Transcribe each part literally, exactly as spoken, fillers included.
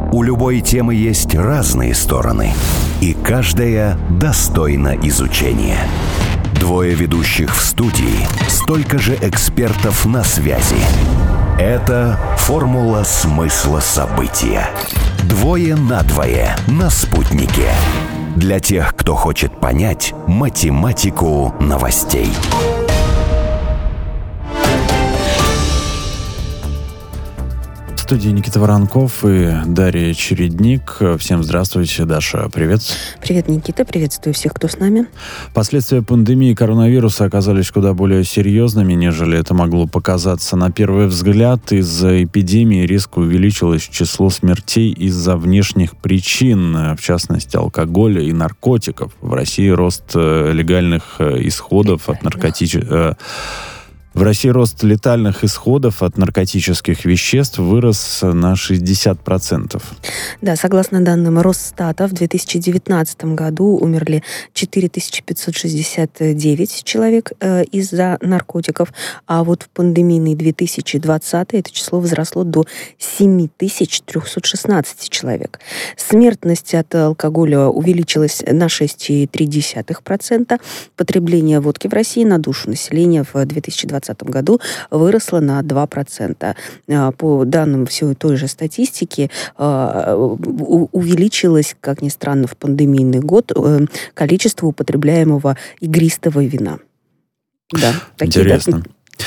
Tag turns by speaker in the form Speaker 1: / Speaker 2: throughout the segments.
Speaker 1: У любой темы есть разные стороны, и каждая достойна изучения. Двое ведущих в студии, столько же экспертов на связи. Это «Формула смысла события». Двое на двое на «Спутнике». Для тех, кто хочет понять математику новостей.
Speaker 2: В студии Никита Воронков и Дарья Чередник. Всем здравствуйте. Даша, привет.
Speaker 3: Привет, Никита. Приветствую всех, кто с нами.
Speaker 2: Последствия пандемии коронавируса оказались куда более серьезными, нежели это могло показаться на первый взгляд. Из-за эпидемии резко увеличилось число смертей из-за внешних причин, в частности, алкоголя и наркотиков. В России рост легальных исходов от наркотических... В России рост летальных исходов от наркотических веществ вырос на шестьдесят процентов.
Speaker 3: Да, согласно данным Росстата, в две тысячи девятнадцатом году умерли четыре тысячи пятьсот шестьдесят девять человек э, из-за наркотиков, а вот в пандемийный две тысячи двадцатый это число возросло до семь тысяч триста шестнадцать человек. Смертность от алкоголя увеличилась на шесть целых три десятых процента. Потребление водки в России на душу населения в две тысячи двадцатом году выросло на два процента. По данным все той же статистики, увеличилось, как ни странно, в пандемийный год количество употребляемого игристого вина. Да,
Speaker 2: интересно.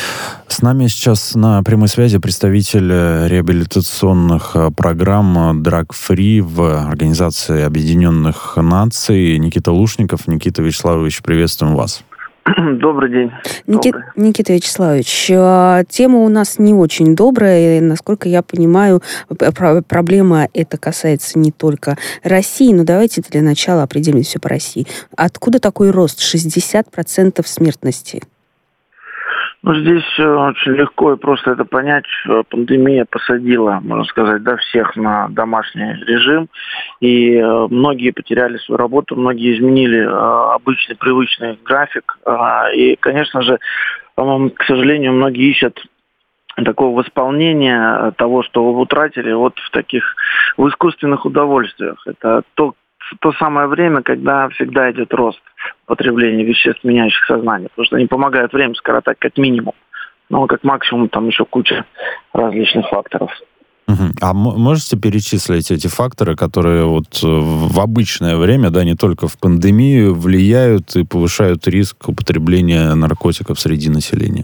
Speaker 2: С нами сейчас на прямой связи представитель реабилитационных программ Drug Free в Организации Объединенных Наций Никита Лушников. Никита Вячеславович, приветствуем вас.
Speaker 4: Добрый день.
Speaker 3: Никит, Добрый. Никита Вячеславович, тема у нас не очень добрая, и, насколько я понимаю, проблема эта касается не только России, но давайте для начала определим все по России. Откуда такой рост? шестьдесят процентов смертности?
Speaker 4: Ну, здесь очень легко и просто это понять. Пандемия посадила, можно сказать, да, всех на домашний режим. И многие потеряли свою работу, многие изменили обычный, привычный график. И, конечно же, к сожалению, многие ищут такого восполнения того, что вы утратили, вот в таких, в искусственных удовольствиях. Это то, то самое время, когда всегда идет рост потребления веществ, меняющих сознание, потому что они помогают время скоротать как минимум, но как максимум там еще куча различных факторов.
Speaker 2: Uh-huh. А можете перечислить эти факторы, которые вот в обычное время, да, не только в пандемию, влияют и повышают риск употребления наркотиков среди населения?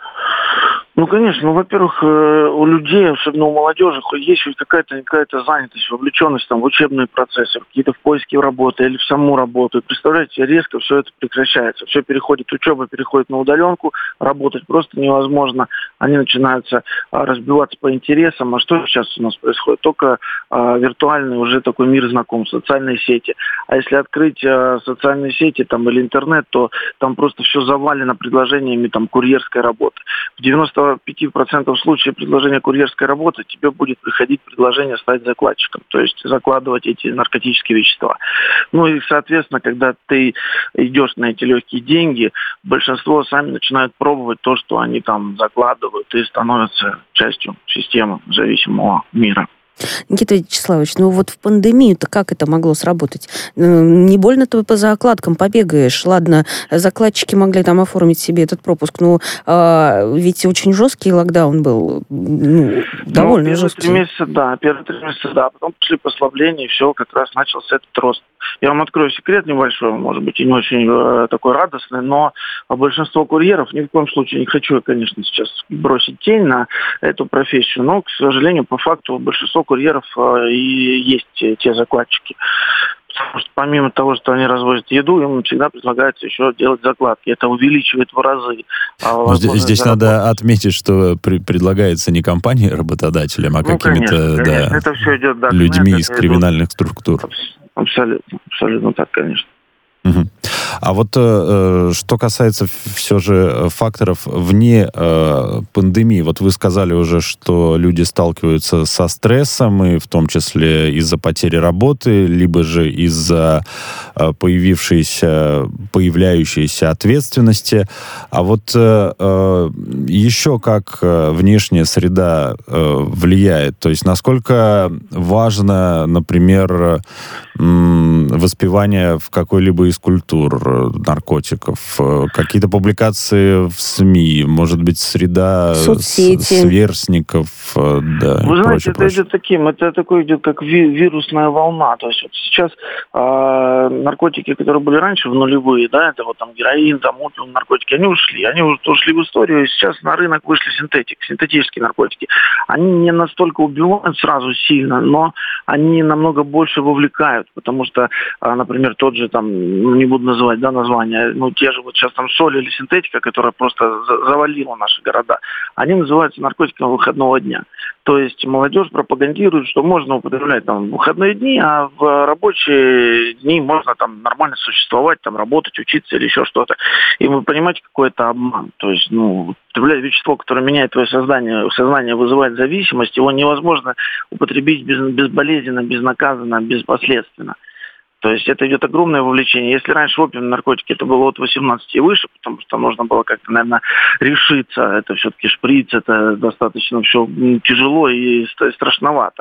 Speaker 4: Ну, конечно. Ну, во-первых, у людей, особенно у молодежи, есть хоть какая-то, какая-то занятость, вовлеченность там, в учебные процессы, какие-то в поиске работы или в саму работу. И представляете, резко все это прекращается. Все переходит, учеба переходит на удаленку, работать просто невозможно. Они начинаются а, разбиваться по интересам. А что сейчас у нас происходит? Только а, виртуальный уже такой мир знакомств, социальные сети. А если открыть а, социальные сети там, или интернет, то там просто все завалено предложениями там, курьерской работы. В девяносто пять процентов случаев предложения курьерской работы тебе будет приходить предложение стать закладчиком, то есть закладывать эти наркотические вещества. Ну и, соответственно, когда ты идешь на эти легкие деньги, большинство сами начинают пробовать то, что они там закладывают, и становятся частью системы зависимого мира.
Speaker 3: Никита Вячеславович, ну вот в пандемию-то как это могло сработать? Не больно ты по закладкам побегаешь. Ладно, закладчики могли там оформить себе этот пропуск, но а, ведь очень жесткий локдаун был, ну, довольно
Speaker 4: ну,
Speaker 3: жесткий.
Speaker 4: Три месяца, да, первые три месяца, да, потом пошли послабления, и все, как раз начался этот рост. Я вам открою секрет небольшой, может быть, и не очень э, такой радостный, но большинство курьеров, ни в коем случае не хочу я, конечно, сейчас бросить тень на эту профессию, но, к сожалению, по факту большинство курьеров э, и есть те, те закладчики. Потому что помимо того, что они развозят еду, им всегда предлагается еще делать закладки. Это увеличивает в разы.
Speaker 2: А здесь здесь надо отметить, что при, предлагается не компанией работодателем, а ну, какими-то
Speaker 4: конечно,
Speaker 2: да,
Speaker 4: конечно. Это все идет, да,
Speaker 2: людьми из криминальных структур.
Speaker 4: Абсолютно, абсолютно так, конечно.
Speaker 2: Угу. А вот э, что касается все же факторов вне э, пандемии, вот вы сказали уже, что люди сталкиваются со стрессом, и в том числе из-за потери работы, либо же из-за появившейся, появляющейся ответственности. А вот еще как внешняя среда влияет? То есть насколько важно, например, воспевание в какой-либо из культур наркотиков, какие-то публикации в СМИ, может быть, среда
Speaker 3: соцсети,
Speaker 2: сверстников, да,
Speaker 4: Вы
Speaker 2: и
Speaker 4: знаете,
Speaker 2: прочее,
Speaker 4: это
Speaker 2: прочее.
Speaker 4: идет таким, это такой идет как ви- вирусная волна. То есть вот сейчас э, наркотики, которые были раньше в нулевые, да, это вот там героин, там опиум, наркотики, они ушли, они уже ушли в историю, и сейчас на рынок вышли синтетик, синтетические наркотики. Они не настолько убивают сразу сильно, но они намного больше вовлекают, потому что, э, например, тот же там, ну, не буду называть, да, название, ну, те же вот сейчас там соль или синтетика, которая просто за- завалила наши города, они называются наркотиками выходного дня. То есть молодежь пропагандирует, что можно употреблять там в выходные дни, а в рабочие дни можно там нормально существовать, там работать, учиться или еще что-то. И вы понимаете, какой это обман. То есть, ну, употреблять вещество, которое меняет твое сознание, сознание вызывает зависимость, его невозможно употребить без, безболезненно, безнаказанно, беспоследственно. То есть это идет огромное вовлечение. Если раньше опиум наркотики это было от восемнадцати и выше, потому что нужно было как-то, наверное, решиться, это все-таки шприц, это достаточно все тяжело и страшновато.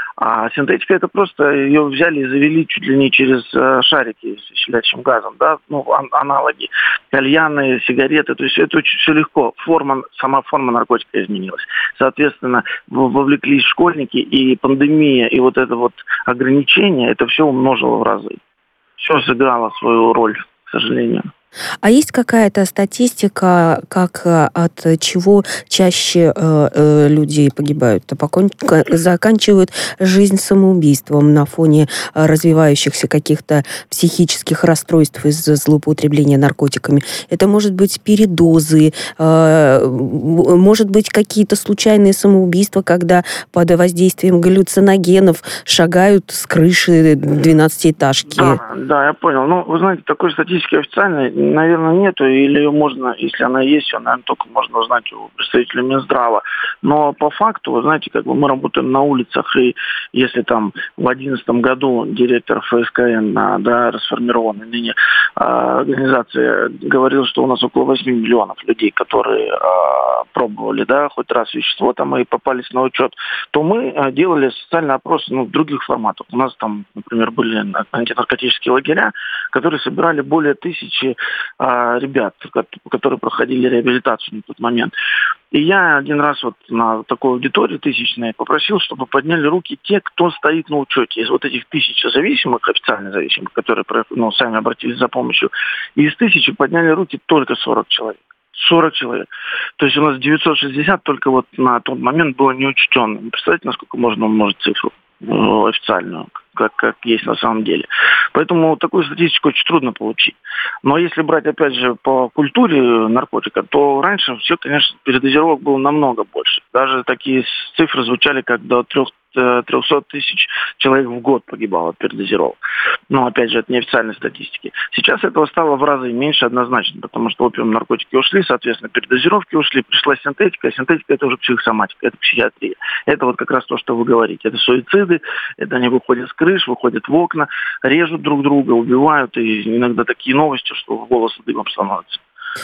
Speaker 4: А синтетика это просто ее взяли и завели чуть ли не через э, шарики с щелячим газом, да, ну, ан- аналоги, кальяны, сигареты, то есть это очень все легко. Форма, сама форма наркотика изменилась. Соответственно, в- вовлеклись школьники, и пандемия, и вот это вот ограничение, это все умножило в разы. Все сыграло свою роль, к сожалению.
Speaker 3: А есть какая-то статистика, как э, от чего чаще э, э, люди погибают? Покон- ка- Заканчивают жизнь самоубийством на фоне э, развивающихся каких-то психических расстройств из-за злоупотребления наркотиками. Это может быть передозы, э, может быть какие-то случайные самоубийства, когда под воздействием галлюциногенов шагают с крыши двенадцатиэтажки.
Speaker 4: Да, да, я понял. Ну, вы знаете, такой статистики официальной, наверное, нету, или ее можно, если она есть, ее, наверное, только можно узнать у представителя Минздрава. Но по факту, вы знаете, как бы мы работаем на улицах, и если там в две тысячи одиннадцатом году директор ФСКН, да, расформированной ныне организации, говорил, что у нас около восьми миллионов людей, которые а, пробовали, да, хоть раз вещество там и попались на учет, то мы а, делали социальный опрос, ну, в других форматах. У нас там, например, были антинаркотические лагеря, которые собирали более тысячи а, ребят, которые проходили реабилитацию на тот момент. И я один раз вот на такой аудитории тысячной попросил, чтобы подняли руки те, кто стоит на учете. Из вот этих тысяч зависимых, официально зависимых, которые, ну, сами обратились за помощью, и из тысячи подняли руки только сорок человек. сорок человек. То есть у нас девятьсот шестьдесят только вот на тот момент было неучтенным. Представляете, насколько можно умножить цифру ну, официальную, как, как есть на самом деле. Поэтому такую статистику очень трудно получить. Но если брать, опять же, по культуре наркотика, то раньше все, конечно, передозировок было намного больше. Даже такие цифры звучали, как до трех трехсот тысяч человек в год погибало от передозировок. Но, опять же, это неофициальные статистики. Сейчас этого стало в разы меньше однозначно, потому что опиум, наркотики ушли, соответственно, передозировки ушли, пришла синтетика, а синтетика – это уже психосоматика, это психиатрия. Это вот как раз то, что вы говорите. Это суициды, это они выходят с крыш, выходят в окна, режут друг друга, убивают, и иногда такие новости, что волосы дыбом становятся.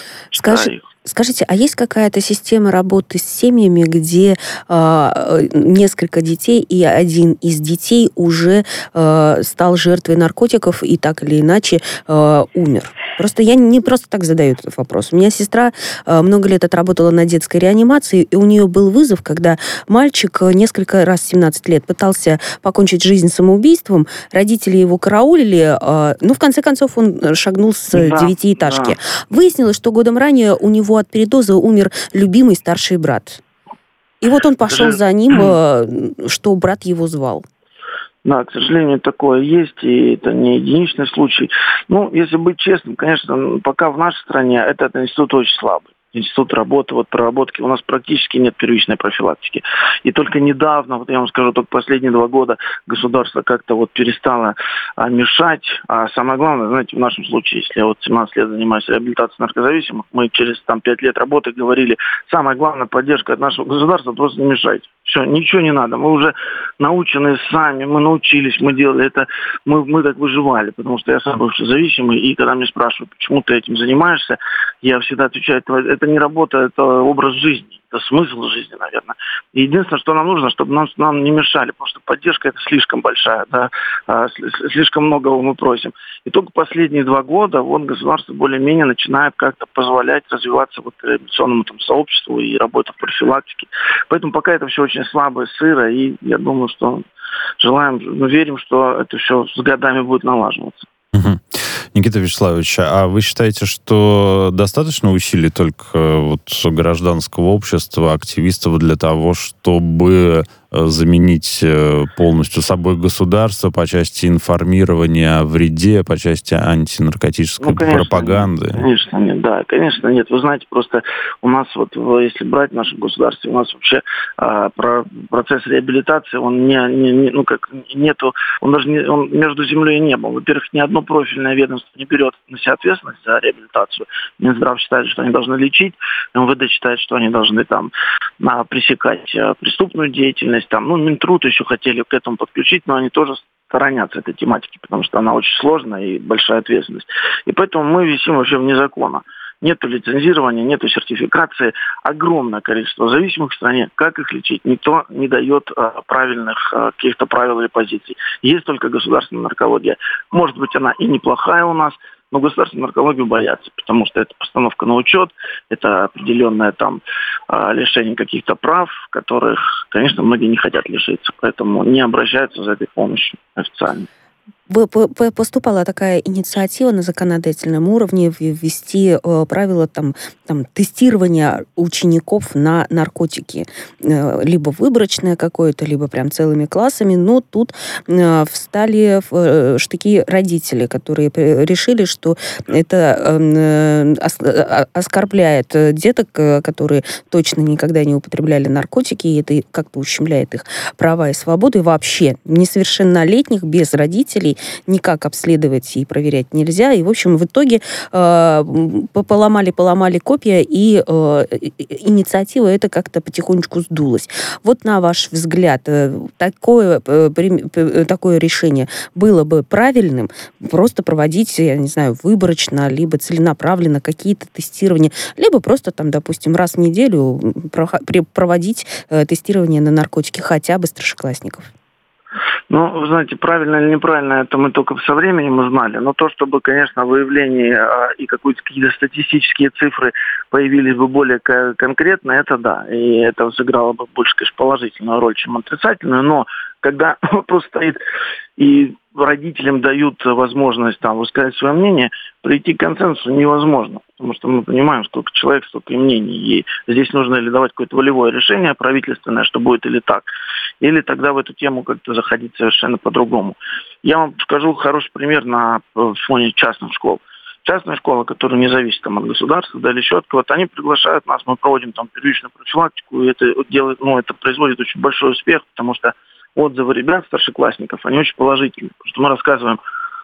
Speaker 3: Скажи, скажите, а есть какая-то система работы с семьями, где э, несколько детей и один из детей уже э, стал жертвой наркотиков и так или иначе э, умер? Просто я не просто так задаю этот вопрос. У меня сестра э, много лет отработала на детской реанимации, и у нее был вызов, когда мальчик несколько раз, семнадцать лет, пытался покончить жизнь самоубийством, родители его караулили, э, ну, в конце концов, он шагнул с да, девятиэтажки. Да. Выяснилось, что годом ранее у него от передоза умер любимый старший брат. И вот он пошел за ним, что брат его звал.
Speaker 4: Да, к сожалению, такое есть, и это не единичный случай. Ну, если быть честным, конечно, пока в нашей стране этот институт очень слабый. Институт работы, вот проработки, у нас практически нет первичной профилактики. И только недавно, вот я вам скажу, только последние два года государство как-то вот перестало а, мешать. А самое главное, знаете, в нашем случае, если я вот семнадцать лет занимаюсь реабилитацией наркозависимых, мы через там пять лет работы говорили, самое главное, поддержка от нашего государства, просто не мешайте. Все, ничего не надо. Мы уже научены сами, мы научились, мы делали это, мы, мы так выживали, потому что я сам бывший зависимый, и когда меня спрашивают, почему ты этим занимаешься, я всегда отвечаю, это не работа, это образ жизни, это смысл жизни, наверное. И единственное, что нам нужно, чтобы нам, нам не мешали, потому что поддержка это слишком большая, да, слишком многого мы просим. И только последние два года вот государство более-менее начинает как-то позволять развиваться вот реабилитационному там сообществу и работе в профилактике. Поэтому пока это все очень слабо, сыро, и я думаю, что желаем, ну, верим, что это все с годами будет налаживаться.
Speaker 2: Угу. Никита Вячеславович, а вы считаете, что достаточно усилий только вот гражданского общества, активистов для того, чтобы заменить полностью собой государство по части информирования о вреде, по части антинаркотической ну, конечно, пропаганды?
Speaker 4: Нет, конечно нет, да, конечно нет. Вы знаете, просто у нас вот, если брать наше государство, у нас вообще а, про, процесс реабилитации, он не, не, не, ну как, нету, он даже не, он между землей и небом. Во-первых, ни одно профильное ведомство не берет на себя ответственность за реабилитацию. Минздрав считает, что они должны лечить, эм вэ дэ считает, что они должны там на, пресекать а, преступную деятельность. Там, ну, Минтруд еще хотели к этому подключить, но они тоже сторонятся этой тематики, потому что она очень сложная и большая ответственность. И поэтому мы висим вообще вне закона. Нету лицензирования, нету сертификации. Огромное количество зависимых в стране. Как их лечить? Никто не дает а, правильных а, каких-то правил или позиций. Есть только государственная наркология. Может быть, она и неплохая у нас, но государственную наркологию боятся, потому что это постановка на учет, это определенное там лишение каких-то прав, которых, конечно, многие не хотят лишиться, поэтому не обращаются за этой помощью официально.
Speaker 3: Поступала такая инициатива на законодательном уровне ввести э, правила там, там, тестирования учеников на наркотики. Э, либо выборочное какое-то, либо прям целыми классами. Но тут э, встали в э, штыки родители, которые решили, что это э, э, оскорбляет деток, которые точно никогда не употребляли наркотики, и это как-то ущемляет их права и свободы. И вообще несовершеннолетних без родителей никак обследовать и проверять нельзя. И, в общем, в итоге э, поломали-поломали копья, и э, инициатива эта как-то потихонечку сдулась. Вот на ваш взгляд, такое, такое решение было бы правильным? Просто проводить, я не знаю, выборочно, либо целенаправленно какие-то тестирования, либо просто там, допустим, раз в неделю проводить тестирование на наркотики хотя бы старшеклассников?
Speaker 4: Ну, вы знаете, правильно или неправильно, это мы только со временем узнали. Но то, чтобы, конечно, выявление а, и какие-то статистические цифры появились бы более к- конкретно, это да. И это сыграло бы больше, конечно, положительную роль, чем отрицательную. Но когда вопрос стоит и родителям дают возможность там высказать свое мнение, прийти к консенсусу невозможно. Потому что мы понимаем, сколько человек, столько и мнений. И здесь нужно или давать какое-то волевое решение правительственное, что будет или так, или тогда в эту тему как-то заходить совершенно по-другому. Я вам скажу хороший пример на фоне частных школ. Частная школа, которая не зависит там, от государства, да, или четко, вот они приглашают нас, мы проводим там первичную профилактику, и это делает, ну, это производит очень большой успех, потому что отзывы ребят, старшеклассников, они очень положительные, потому что мы рассказываем,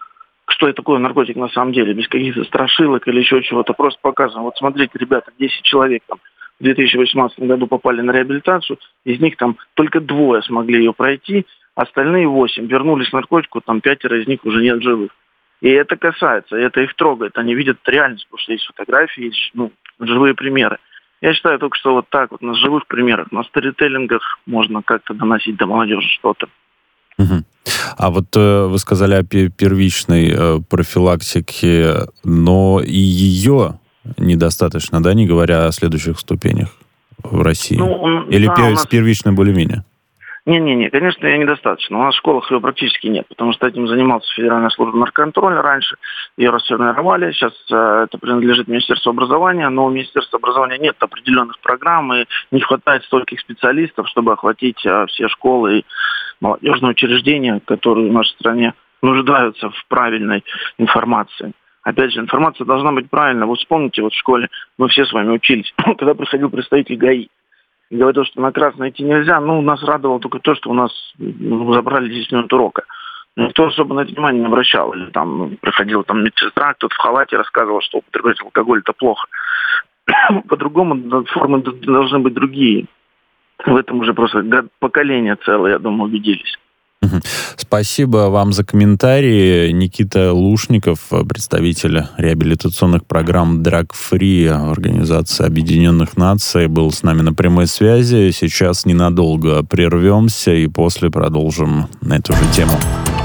Speaker 4: что это такое наркотик на самом деле, без каких-то страшилок или еще чего-то, просто показываем. Вот смотрите, ребята, десять человек там в две тысячи восемнадцатом году попали на реабилитацию, из них там только двое смогли ее пройти, остальные восемь вернулись к наркотику, там пятеро из них уже нет живых. И это касается, это их трогает, они видят реальность, потому что есть фотографии, есть ну, живые примеры. Я считаю только, что вот так вот на живых примерах, на сторителлингах можно как-то доносить до молодежи что-то.
Speaker 2: Угу. А вот э, вы сказали о первичной э, профилактике, но и ее недостаточно, да, не говоря о следующих ступенях в России? Ну, Или да, пер- нас... с первичной более-менее?
Speaker 4: Не-не-не, конечно, ее недостаточно. У нас в школах ее практически нет, потому что этим занимался Федеральная служба наркоконтроля раньше, ее расформировали, сейчас э, это принадлежит Министерству образования, но у Министерства образования нет определенных программ, и не хватает стольких специалистов, чтобы охватить э, все школы и молодежные учреждения, которые в нашей стране нуждаются в правильной информации. Опять же, информация должна быть правильной. Вы вспомните, вот в школе мы все с вами учились, когда приходил представитель ГАИ, и говорил, что на красное идти нельзя. Ну, нас радовало только то, что у нас ну, забрали десять минут урока. Никто особо на это внимание не обращал. Или там ну, приходила там медсестра, кто-то в халате рассказывал, что употреблять алкоголь это плохо. По-другому формы должны быть другие. в этом уже просто поколение целое, я думаю, убедились.
Speaker 2: Спасибо вам за комментарии. Никита Лушников, представитель реабилитационных программ Drug Free Организации Объединенных Наций, был с нами на прямой связи. Сейчас ненадолго прервемся и после продолжим на эту же тему.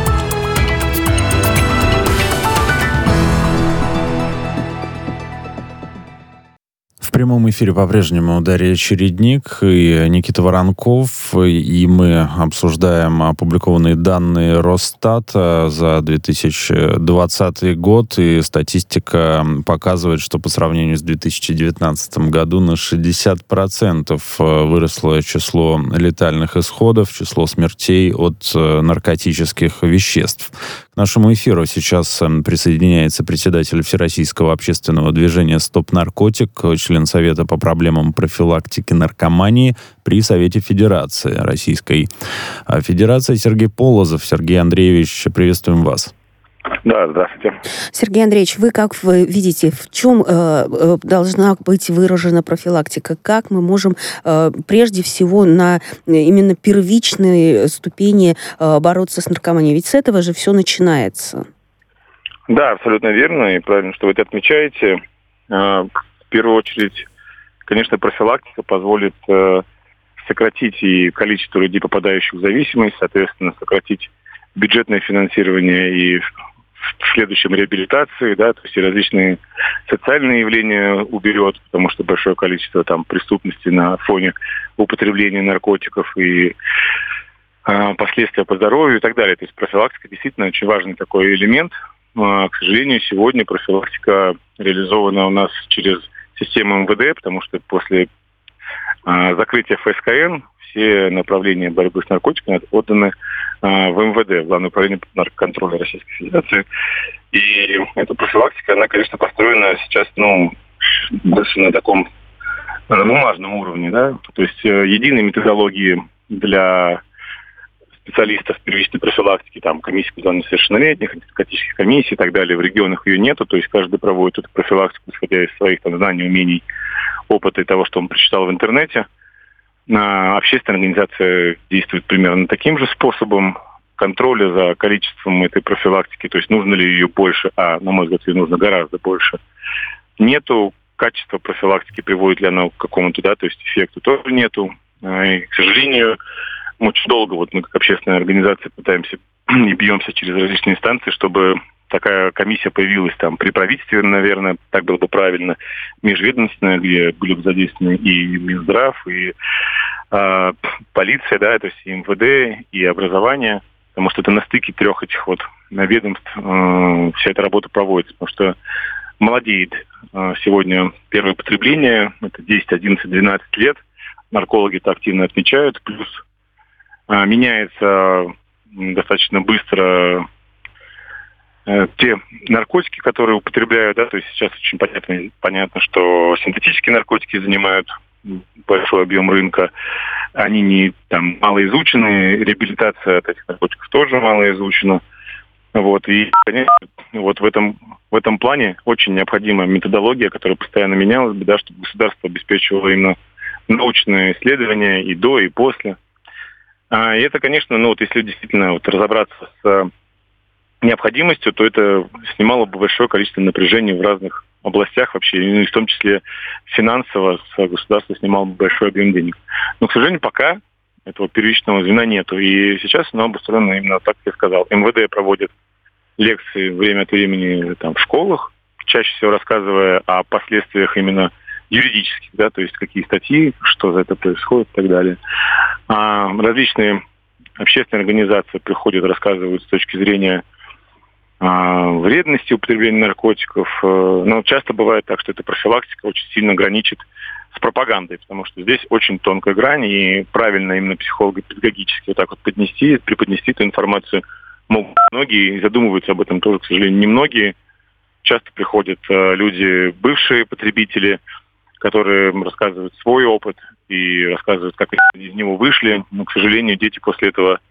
Speaker 2: В прямом эфире по-прежнему Дарья Чередник и Никита Воронков, и мы обсуждаем опубликованные данные Росстата за две тысячи двадцатый год, и статистика показывает, что по сравнению с две тысячи девятнадцатым году на шестьдесят процентов выросло число летальных исходов, число смертей от наркотических веществ. К нашему эфиру сейчас присоединяется председатель Всероссийского общественного движения «Стоп наркотик», член Совета по проблемам профилактики наркомании при Совете Федерации Российской Федерации Сергей Полозов. Сергей Андреевич, приветствуем вас.
Speaker 5: Да, здравствуйте.
Speaker 3: Сергей Андреевич, вы как вы видите, в чем э, должна быть выражена профилактика? Как мы можем э, прежде всего на именно первичной ступени э, бороться с наркоманией? Ведь с этого же все начинается.
Speaker 5: Да, абсолютно верно, и правильно, что вы это отмечаете. Э, в первую очередь, конечно, профилактика позволит э, сократить и количество людей, попадающих в зависимость, соответственно, сократить бюджетное финансирование и в следующем реабилитации, да, то есть и различные социальные явления уберет, потому что большое количество там преступности на фоне употребления наркотиков и э, последствия по здоровью и так далее. То есть профилактика действительно очень важный такой элемент. Э, к сожалению, сегодня профилактика реализована у нас через систему эм вэ дэ, потому что после э, закрытия эф эс ка эн все направления борьбы с наркотиками отданы э, в эм вэ дэ, Главное управление наркоконтроля Российской Федерации. И эта профилактика, она, конечно, построена сейчас, ну, больше на таком на бумажном уровне, да. То есть э, единой методологии для специалистов первичной профилактики, там, комиссии по делам несовершеннолетних, антинаркотических комиссий и так далее, в регионах ее нету, то есть каждый проводит эту профилактику, исходя из своих там знаний, умений, опыта и того, что он прочитал в интернете. Общественная организация действует примерно таким же способом контроля за количеством этой профилактики, то есть нужно ли ее больше, а, на мой взгляд, ее нужно гораздо больше. Нету качества профилактики, приводит ли оно к какому-то, да, то есть эффекту тоже нету. И, к сожалению, мы очень долго, вот мы как общественная организация пытаемся и бьемся через различные инстанции, чтобы такая комиссия появилась там при правительстве, наверное, так было бы правильно, межведомственная, где были бы задействованы и Минздрав, и э, полиция, да, то есть и эм вэ дэ, и образование, потому что это на стыке трех этих вот ведомств э, вся эта работа проводится, потому что молодеет э, сегодня первое потребление, это десять, одиннадцать, двенадцать лет, наркологи это активно отмечают, плюс э, меняется достаточно быстро те наркотики, которые употребляют, да, то есть сейчас очень понятно, понятно, что синтетические наркотики занимают большой объем рынка, они не там малоизучены, реабилитация от этих наркотиков тоже малоизучена. Вот, и, конечно, вот в этом, в этом плане очень необходима методология, которая постоянно менялась, да, чтобы государство обеспечивало именно научные исследования и до, и после. А, и это, конечно, ну вот если действительно вот разобраться с необходимостью, то это снимало бы большое количество напряжения в разных областях вообще, ну, и в том числе финансово с государства снимало бы большой объем денег. Но, к сожалению, пока этого первичного звена нету. И сейчас оно обустроено именно так, как я сказал. эм вэ дэ проводит лекции время от времени там, в школах, чаще всего рассказывая о последствиях именно юридических, да, то есть какие статьи, что за это происходит и так далее. А различные общественные организации приходят, рассказывают с точки зрения вредности употребления наркотиков. Но часто бывает так, что эта профилактика очень сильно граничит с пропагандой, потому что здесь очень тонкая грань, и правильно именно психолого-педагогически вот так вот поднести, преподнести эту информацию могут многие, и задумываются об этом тоже, к сожалению, немногие. Часто приходят люди, бывшие потребители, которые рассказывают свой опыт и рассказывают, как они из него вышли. Но, к сожалению, дети после этого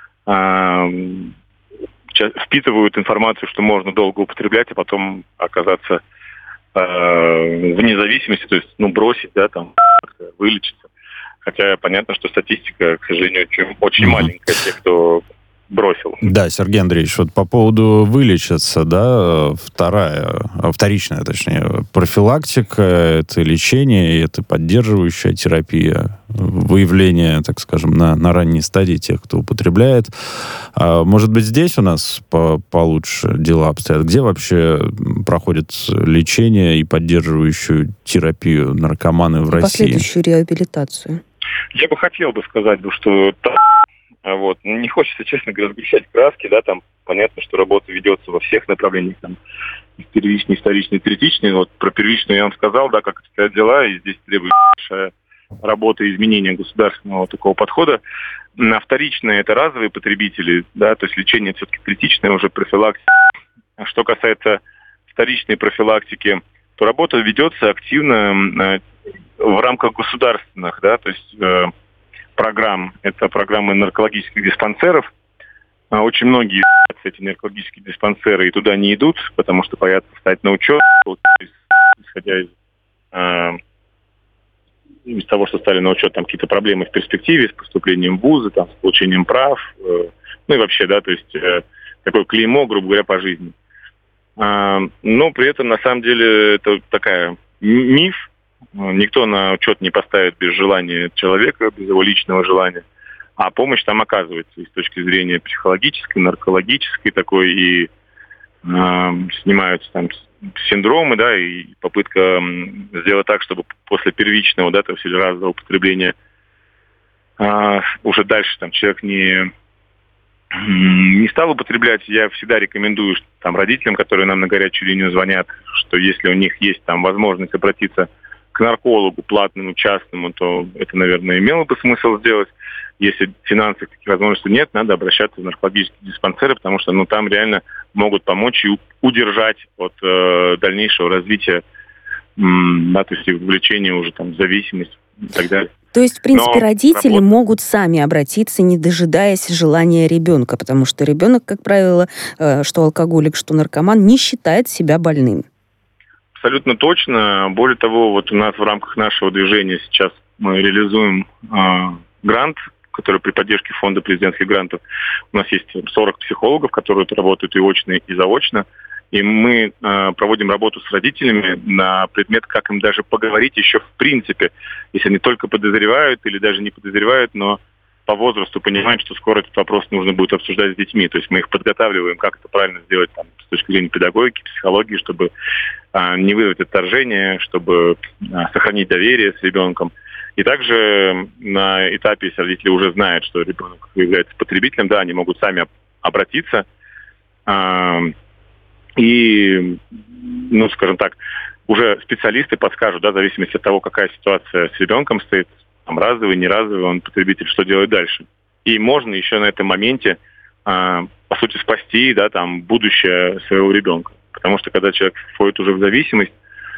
Speaker 5: впитывают информацию, что можно долго употреблять, а потом оказаться э, вне зависимости, то есть, ну, бросить, да, там, вылечиться. Хотя понятно, что статистика, к сожалению, очень, очень mm-hmm. маленькая, тех, кто бросил.
Speaker 2: Да, Сергей Андреевич, вот по поводу вылечиться, да, вторая, вторичная, точнее, профилактика, это лечение, это поддерживающая терапия, выявление, так скажем, на, на ранней стадии тех, кто употребляет. А, может быть, здесь у нас по, получше дела обстоят? Где вообще проходит лечение и поддерживающую терапию наркоманы в
Speaker 3: и
Speaker 2: России?
Speaker 3: Последующую реабилитацию.
Speaker 5: Я бы хотел бы сказать, что вот. Не хочется, честно говоря, сгущать краски, да, там понятно, что работа ведется во всех направлениях, там, первичной, вторичной, третичной. Вот про первичную я вам сказал, да, как обстоят дела, и здесь требуется большая работа и изменения государственного такого подхода. На вторичное это разовые потребители, да, то есть лечение все-таки критичное, уже профилактика. Что касается вторичной профилактики, то работа ведется активно в рамках государственных, да, то есть программ. Это программы наркологических диспансеров. Очень многие эти наркологические диспансеры и туда не идут, потому что боятся встать на учет, исходя из, э, из того, что стали на учет там какие-то проблемы в перспективе с поступлением в вузы, там, с получением прав, э, ну и вообще, да, то есть э, такое клеймо, грубо говоря, по жизни. Э, но при этом, на самом деле, это такая миф. Никто на учет не поставит без желания человека, без его личного желания. А помощь там оказывается и с точки зрения психологической, наркологической такой, и э, снимаются там синдромы, да, и попытка сделать так, чтобы после первичного, да, то есть разового употребления э, уже дальше там человек не, не стал употреблять. Я всегда рекомендую там родителям, которые нам на горячую линию звонят, что если у них есть там возможность обратиться к наркологу платному, частному, то это, наверное, имело бы смысл сделать. Если финансовых таких возможностей нет, надо обращаться в наркологические диспансеры, потому что ну, там реально могут помочь и удержать от э, дальнейшего развития, м, да, то есть увлечения уже там зависимости и так далее.
Speaker 3: То есть, в принципе,
Speaker 5: Но
Speaker 3: родители
Speaker 5: работа...
Speaker 3: могут сами обратиться, не дожидаясь желания ребенка, потому что ребенок, как правило, э, что алкоголик, что наркоман, не считает себя больным.
Speaker 5: Абсолютно точно. Более того, вот у нас в рамках нашего движения сейчас мы реализуем э, грант, который при поддержке фонда президентских грантов. У нас есть сорок психологов, которые работают и очно, и заочно. И мы э, проводим работу с родителями на предмет, как им даже поговорить еще в принципе, если они только подозревают или даже не подозревают, но по возрасту понимают, что скоро этот вопрос нужно будет обсуждать с детьми. То есть мы их подготавливаем, как это правильно сделать там, с точки зрения педагогики, психологии, чтобы э, не вызвать отторжение, чтобы э, сохранить доверие с ребенком. И также на этапе, если родители уже знают, что ребенок является потребителем, да, они могут сами обратиться э, и, ну, скажем так, уже специалисты подскажут, да, в зависимости от того, какая ситуация с ребенком стоит, там, разовый, не разовый, он потребитель, что делать дальше. И можно еще на этом моменте, э, по сути, спасти, да, там, будущее своего ребенка. Потому что когда человек входит уже в зависимость,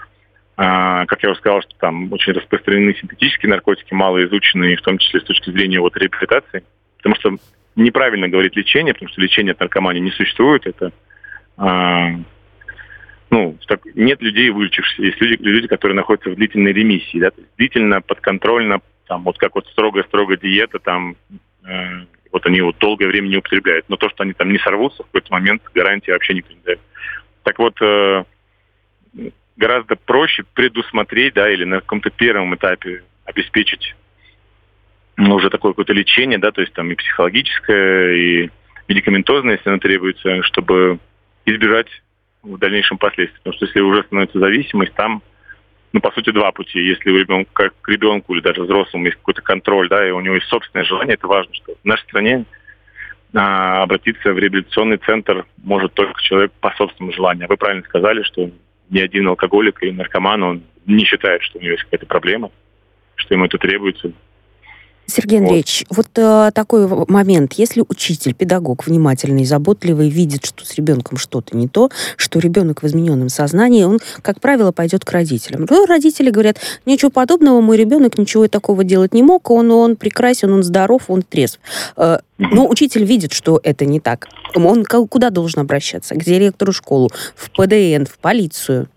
Speaker 5: э, как я уже сказал, что там очень распространены синтетические наркотики, мало изученные, в том числе с точки зрения вот реабилитации. Потому что неправильно говорить лечение, потому что лечения от наркомании не существует. Это э, ну, так, нет людей вылечившихся. Есть люди, люди, которые находятся в длительной ремиссии, да, то есть длительно, подконтрольно, там, вот как вот строгая-строгая диета, там, э, вот они вот долгое время не употребляют. Но то, что они там не сорвутся, в какой-то момент гарантии вообще никто не дает. Так вот, э, гораздо проще предусмотреть, да, или на каком-то первом этапе обеспечить ну, уже такое какое-то лечение, да, то есть там и психологическое, и медикаментозное, если оно требуется, чтобы избежать в дальнейшем последствий. Потому что если уже становится зависимость, там, ну, по сути, два пути. Если у ребенка, как к ребенку или даже взрослому есть какой-то контроль, да, и у него есть собственное желание, это важно, что в нашей стране а, обратиться в реабилитационный центр может только человек по собственному желанию. Вы правильно сказали, что ни один алкоголик или наркоман, он не считает, что у него есть какая-то проблема, что ему это требуется.
Speaker 3: Сергей Андреевич, вот, вот э, такой момент. Если учитель, педагог внимательный, заботливый, видит, что с ребенком что-то не то, что ребенок в измененном сознании, он, как правило, пойдет к родителям. Ну, родители говорят, ничего подобного, мой ребенок ничего такого делать не мог, он, он прекрасен, он здоров, он трезв. Э, но учитель видит, что это не так. Он куда должен обращаться? К директору школы, в ПДН, в полицию?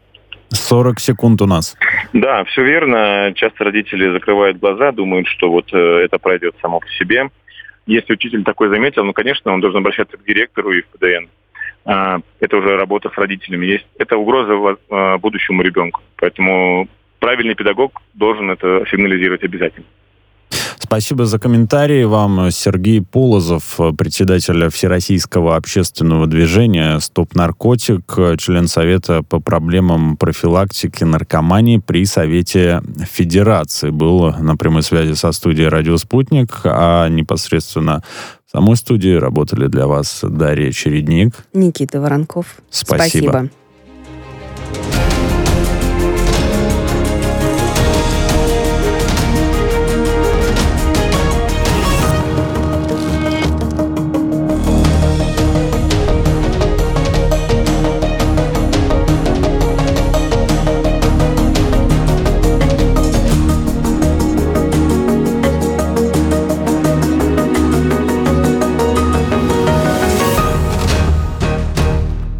Speaker 2: сорок секунд у нас.
Speaker 5: Да, все верно. Часто родители закрывают глаза, думают, что вот э, это пройдет само по себе. Если учитель такой заметил, ну, конечно, он должен обращаться к директору и в пэ дэ эн. А, это уже работа с родителями. Есть, это угроза а, будущему ребенку. Поэтому правильный педагог должен это сигнализировать обязательно.
Speaker 2: Спасибо за комментарии вам. Сергей Полозов, председатель Всероссийского общественного движения «Стоп наркотик», член Совета по проблемам профилактики наркомании при Совете Федерации, был на прямой связи со студией «Радио Спутник», а непосредственно в самой студии работали для вас Дарья Чередник,
Speaker 3: Никита Воронков.
Speaker 2: Спасибо.
Speaker 3: Спасибо.